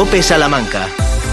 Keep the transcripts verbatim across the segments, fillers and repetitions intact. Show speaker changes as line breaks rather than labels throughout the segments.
COPE Salamanca.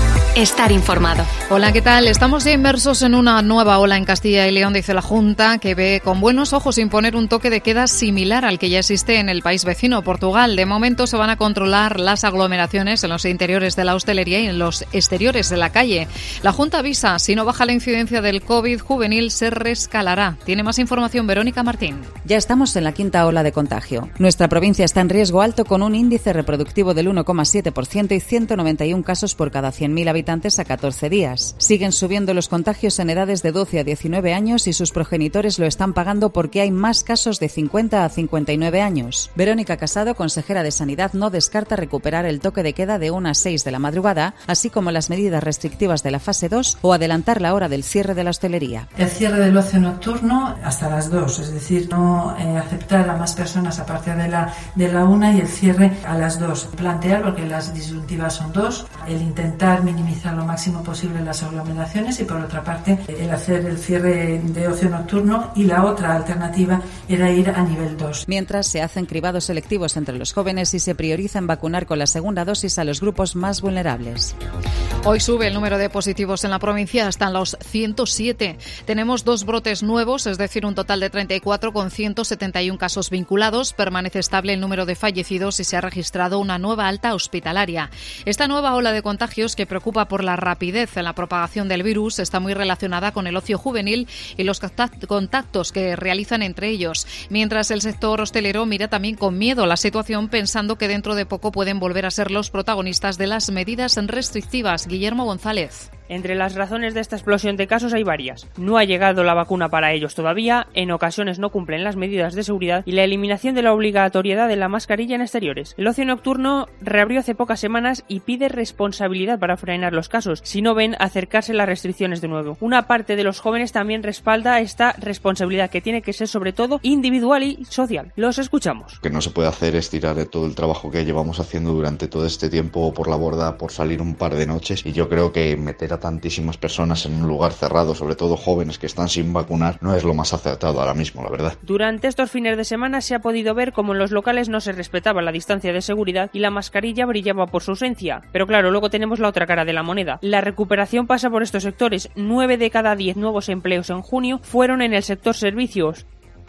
Estar informado.
Hola, ¿qué tal? Estamos ya inmersos en una nueva ola en Castilla y León, dice la Junta, que ve con buenos ojos imponer un toque de queda similar al que ya existe en el país vecino, Portugal. De momento se van a controlar las aglomeraciones en los interiores de la hostelería y en los exteriores de la calle. La Junta avisa, si no baja la incidencia del COVID juvenil, se rescalará. Tiene más información Verónica Martín.
Ya estamos en la quinta ola de contagio. Nuestra provincia está en riesgo alto con un índice reproductivo del uno coma siete por ciento y ciento noventa y uno casos por cada cien mil habitantes a catorce días. Siguen subiendo los contagios en edades de doce a diecinueve años y sus progenitores lo están pagando porque hay más casos de cincuenta a cincuenta y nueve años. Verónica Casado, consejera de Sanidad, no descarta recuperar el toque de queda de una a seis de la madrugada, así como las medidas restrictivas de la fase dos o adelantar la hora del cierre de la hostelería.
El cierre del ocio nocturno hasta las dos, es decir, no eh, aceptar a más personas a partir de la, de la una y el cierre a las dos. Plantear, porque las disyuntivas son dos, el intentar minimizar lo máximo posible las aglomeraciones y, por otra parte, el hacer el cierre de ocio nocturno, y la otra alternativa era ir a nivel dos.
Mientras se hacen cribados selectivos entre los jóvenes y se prioriza en vacunar con la segunda dosis a los grupos más vulnerables.
Hoy sube el número de positivos en la provincia hasta los ciento siete. Tenemos dos brotes nuevos, es decir, un total de treinta y cuatro con ciento setenta y uno casos vinculados. Permanece estable el número de fallecidos y se ha registrado una nueva alta hospitalaria. Esta nueva ola de contagios, que preocupa por la rapidez en la propagación del virus, está muy relacionada con el ocio juvenil y los contactos que realizan entre ellos. Mientras el sector hostelero mira también con miedo la situación, pensando que dentro de poco pueden volver a ser los protagonistas de las medidas restrictivas. Guillermo González.
Entre las razones de esta explosión de casos hay varias. No ha llegado la vacuna para ellos todavía, en ocasiones no cumplen las medidas de seguridad y la eliminación de la obligatoriedad de la mascarilla en exteriores. El ocio nocturno reabrió hace pocas semanas y pide responsabilidad para frenar los casos, si no ven acercarse las restricciones de nuevo. Una parte de los jóvenes también respalda esta responsabilidad, que tiene que ser sobre todo individual y social. Los escuchamos.
Lo que no se puede hacer es tirar de todo el trabajo que llevamos haciendo durante todo este tiempo por la borda por salir un par de noches, y yo creo que meter a tantísimas personas en un lugar cerrado, sobre todo jóvenes que están sin vacunar, no es lo más acertado ahora mismo, la verdad.
Durante estos fines de semana se ha podido ver cómo en los locales no se respetaba la distancia de seguridad y la mascarilla brillaba por su ausencia. Pero claro, luego tenemos la otra cara de la moneda. La recuperación pasa por estos sectores. Nueve de cada diez nuevos empleos en junio fueron en el sector servicios.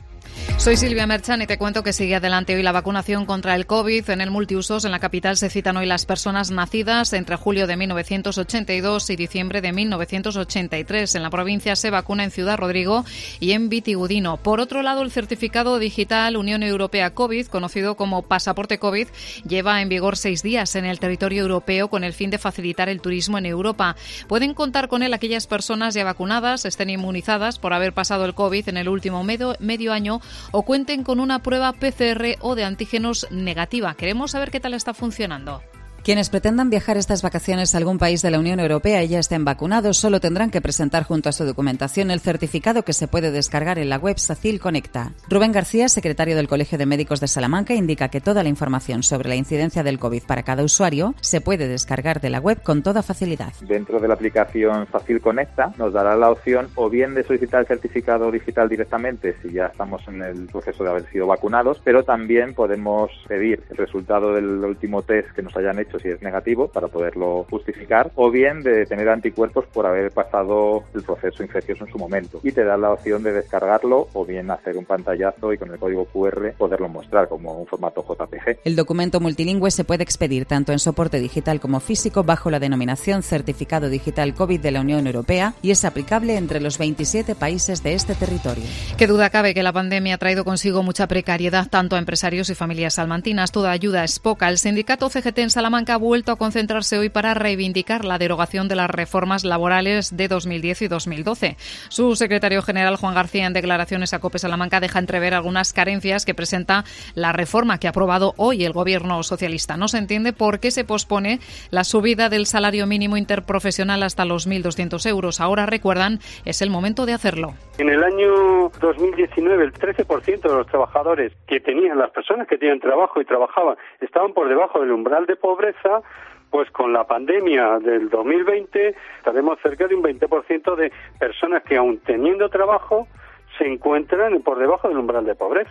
Soy Silvia Merchan y te cuento que sigue adelante hoy la vacunación contra el COVID. En el multiusos, en la capital, se citan hoy las personas nacidas entre julio de mil novecientos ochenta y dos y diciembre de mil novecientos ochenta y tres. En la provincia se vacuna en Ciudad Rodrigo y en Vitigudino. Por otro lado, el certificado digital Unión Europea COVID, conocido como Pasaporte COVID, lleva en vigor seis días en el territorio europeo con el fin de facilitar el turismo en Europa. Pueden contar con él aquellas personas ya vacunadas, estén inmunizadas por haber pasado el COVID en el último medio, medio año o cuenten con una prueba P C R o de antígenos negativa. Queremos saber qué tal está funcionando.
Quienes pretendan viajar estas vacaciones a algún país de la Unión Europea y ya estén vacunados solo tendrán que presentar junto a su documentación el certificado, que se puede descargar en la web SACIL Conecta. Rubén García, secretario del Colegio de Médicos de Salamanca, indica que toda la información sobre la incidencia del COVID para cada usuario se puede descargar de la web con toda facilidad.
Dentro de la aplicación SACIL Conecta nos dará la opción o bien de solicitar el certificado digital directamente si ya estamos en el proceso de haber sido vacunados, pero también podemos pedir el resultado del último test que nos hayan hecho si es negativo para poderlo justificar, o bien de tener anticuerpos por haber pasado el proceso infeccioso en su momento, y te da la opción de descargarlo o bien hacer un pantallazo y con el código Q R poderlo mostrar como un formato J P G.
El documento multilingüe se puede expedir tanto en soporte digital como físico bajo la denominación Certificado Digital COVID de la Unión Europea y es aplicable entre los veintisiete países de este territorio.
Qué duda cabe que la pandemia ha traído consigo mucha precariedad tanto a empresarios y familias salmantinas. Toda ayuda es poca. El sindicato C G T en Salamanca ha vuelto a concentrarse hoy para reivindicar la derogación de las reformas laborales de dos mil diez y dos mil doce. Su secretario general, Juan García, en declaraciones a COPE Salamanca, deja entrever algunas carencias que presenta la reforma que ha aprobado hoy el gobierno socialista. No se entiende por qué se pospone la subida del salario mínimo interprofesional hasta los mil doscientos euros. Ahora, recuerdan, es el momento de hacerlo.
En el año dos mil diecinueve, el trece por ciento de los trabajadores que tenían, las personas que tenían trabajo y trabajaban, estaban por debajo del umbral de pobreza. Pues con la pandemia del dos mil veinte estaremos cerca de un veinte por ciento de personas que, aun teniendo trabajo, se encuentran por debajo del umbral de pobreza.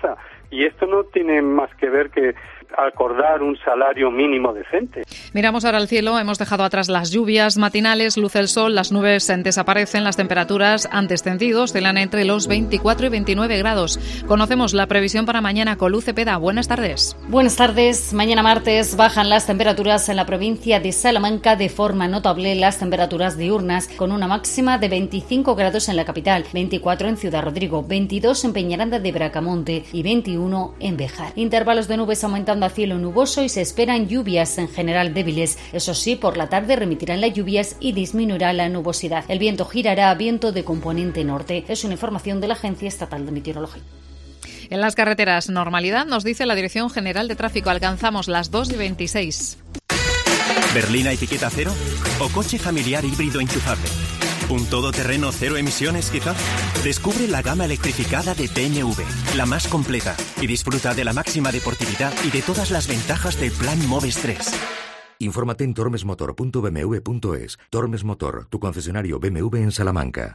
y esto no tiene más que ver que acordar un salario mínimo decente.
Miramos ahora al cielo, hemos dejado atrás las lluvias matinales, luce el sol, las nubes desaparecen, las temperaturas han descendido, oscilan entre los veinticuatro y veintinueve grados. Conocemos la previsión para mañana con Luz Cepeda. Buenas tardes.
Buenas tardes. Mañana martes bajan las temperaturas en la provincia de Salamanca de forma notable, las temperaturas diurnas, con una máxima de veinticinco grados en la capital, veinticuatro en Ciudad Rodrigo, veintidós en Peñaranda de Bracamonte y veintiuno en Béjar. Intervalos de nubes aumentando a cielo nuboso y se esperan lluvias en general débiles. Eso sí, por la tarde remitirán las lluvias y disminuirá la nubosidad. El viento girará a viento de componente norte. Es una información de la Agencia Estatal de Meteorología.
En las carreteras, normalidad, nos dice la Dirección General de Tráfico. Alcanzamos las dos y veintiséis.
¿Berlina etiqueta cero? ¿O coche familiar híbrido enchufable? ¿Un todoterreno cero emisiones quizá? Descubre la gama electrificada de B M W, la más completa, y disfruta de la máxima deportividad y de todas las ventajas del Plan Moves tres.
Infórmate en tormesmotor punto b m w punto es. Tormes Motor, tu concesionario B M W en Salamanca.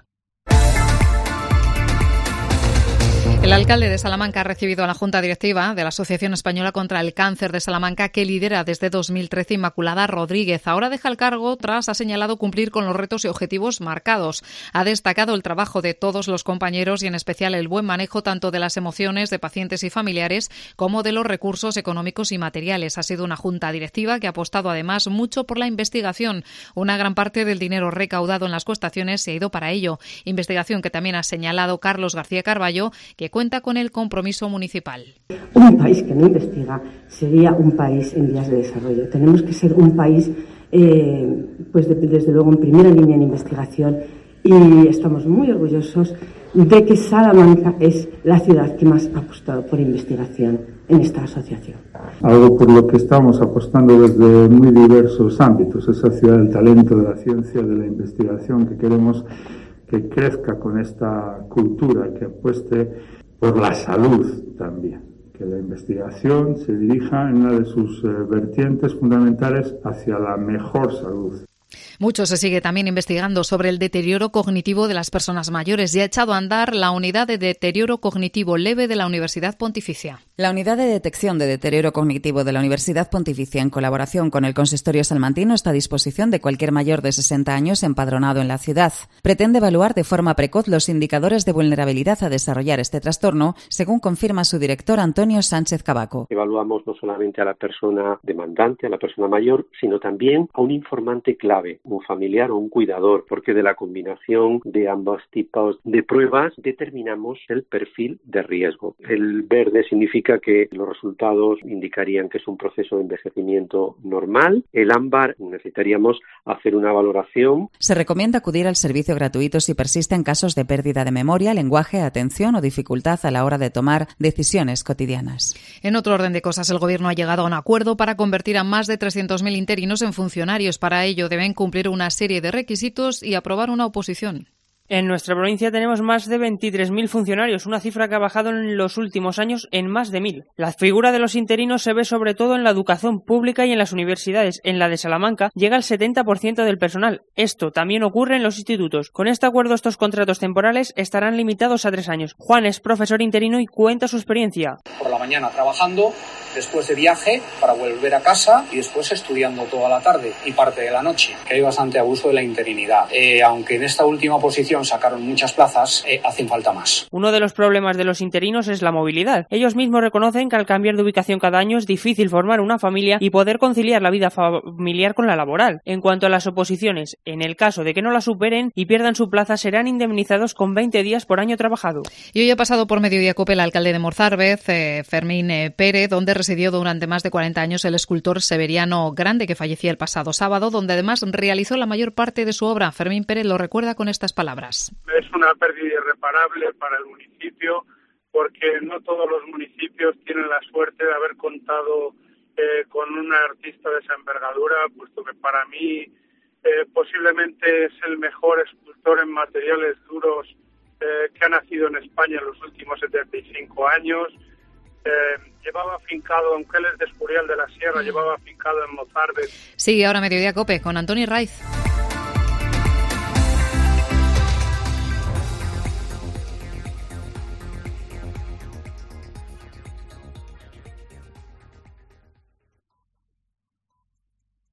El alcalde de Salamanca ha recibido a la Junta Directiva de la Asociación Española contra el Cáncer de Salamanca, que lidera desde dos mil trece Inmaculada Rodríguez. Ahora deja el cargo tras ha señalado cumplir con los retos y objetivos marcados. Ha destacado el trabajo de todos los compañeros y en especial el buen manejo tanto de las emociones de pacientes y familiares como de los recursos económicos y materiales. Ha sido una Junta Directiva que ha apostado además mucho por la investigación. Una gran parte del dinero recaudado en las costaciones se ha ido para ello. Investigación que también ha señalado Carlos García Carballo, que cuenta con el compromiso municipal.
Un país que no investiga sería un país en vías de desarrollo. Tenemos que ser un país, eh, pues de, desde luego, en primera línea en investigación, y estamos muy orgullosos de que Salamanca es la ciudad que más ha apostado por investigación en esta asociación.
Algo por lo que estamos apostando desde muy diversos ámbitos, esa ciudad del talento, de la ciencia, de la investigación, que queremos que crezca con esta cultura, que apueste por la salud también, que la investigación se dirija en una de sus eh, vertientes fundamentales hacia la mejor salud.
Mucho se sigue también investigando sobre el deterioro cognitivo de las personas mayores y ha echado a andar la Unidad de Deterioro Cognitivo Leve de la Universidad Pontificia.
La Unidad de Detección de Deterioro Cognitivo de la Universidad Pontificia, en colaboración con el Consistorio Salmantino, está a disposición de cualquier mayor de sesenta años empadronado en la ciudad. Pretende evaluar de forma precoz los indicadores de vulnerabilidad a desarrollar este trastorno, según confirma su director Antonio Sánchez Cabaco.
Evaluamos no solamente a la persona demandante, a la persona mayor, sino también a un informante clave, un familiar o un cuidador, porque de la combinación de ambos tipos de pruebas determinamos el perfil de riesgo. El verde significa que los resultados indicarían que es un proceso de envejecimiento normal. El ámbar necesitaríamos hacer una valoración.
Se recomienda acudir al servicio gratuito si persisten casos de pérdida de memoria, lenguaje, atención o dificultad a la hora de tomar decisiones cotidianas.
En otro orden de cosas, el Gobierno ha llegado a un acuerdo para convertir a más de trescientos mil interinos en funcionarios. Para ello deben cumplir una serie de requisitos y aprobar una oposición.
En nuestra provincia tenemos más de veintitrés mil funcionarios, una cifra que ha bajado en los últimos años en más de mil. La figura de los interinos se ve sobre todo en la educación pública y en las universidades. En la de Salamanca llega al setenta por ciento del personal. Esto también ocurre en los institutos. Con este acuerdo, estos contratos temporales estarán limitados a tres años. Juan es profesor interino y cuenta su experiencia.
Por la mañana trabajando, después de viaje para volver a casa y después estudiando toda la tarde y parte de la noche. Que hay bastante abuso de la interinidad. Eh, aunque en esta última posición sacaron muchas plazas, eh, hacen falta más.
Uno de los problemas de los interinos es la movilidad. Ellos mismos reconocen que al cambiar de ubicación cada año es difícil formar una familia y poder conciliar la vida familiar con la laboral. En cuanto a las oposiciones, en el caso de que no la superen y pierdan su plaza, serán indemnizados con veinte días por año trabajado.
Y hoy ha pasado por Mediodía Cope el alcalde de Morzarbez, eh, Fermín eh, Pérez, donde residió durante más de cuarenta años el escultor Severiano Grande, que fallecía el pasado sábado, donde además realizó la mayor parte de su obra. Fermín Pérez lo recuerda con estas palabras.
Es una pérdida irreparable para el municipio, porque no todos los municipios tienen la suerte de haber contado eh, con un artista de esa envergadura, puesto que para mí eh, posiblemente es el mejor escultor en materiales duros eh, que ha nacido en España en los últimos setenta y cinco años. Eh, llevaba afincado, aunque él es de Escurial de la Sierra, llevaba afincado en Morzarbez.
Sí, ahora Mediodía Cope con Antoni Raiz.